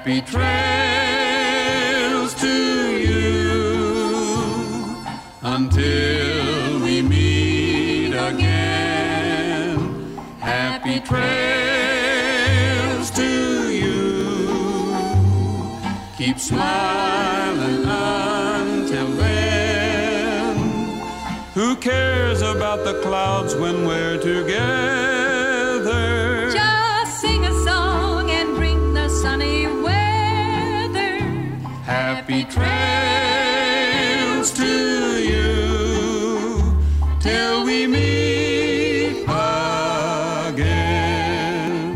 Happy trails to you until we meet again. Happy trails to you. Keep smiling until then. Who cares about the clouds when we're together? Just sing a song and bring the sunny weather. Happy trails to you till we meet again.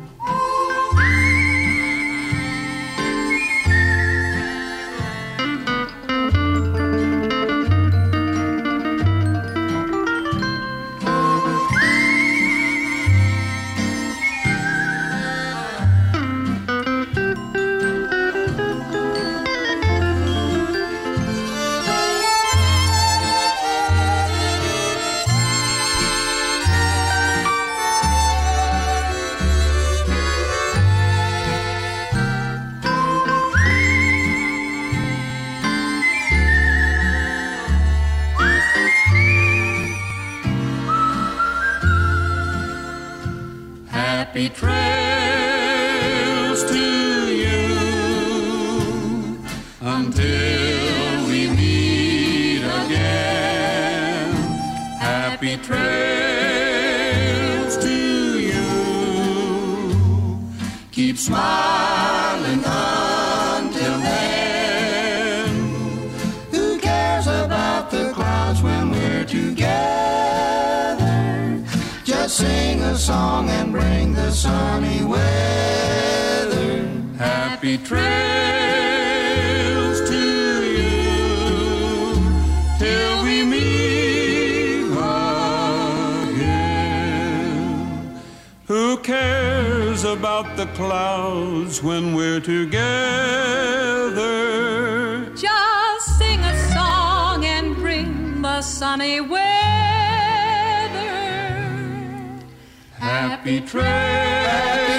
Happy trails to you until we meet again. Happy trails to you. Keep smiling until then. Who cares about the clouds when we're together? Just sing a song and bring the sunny weather. Happy trails to you till we meet again. Who cares about the clouds when we're together? Just sing a song and bring the sunny weather. Happy trails.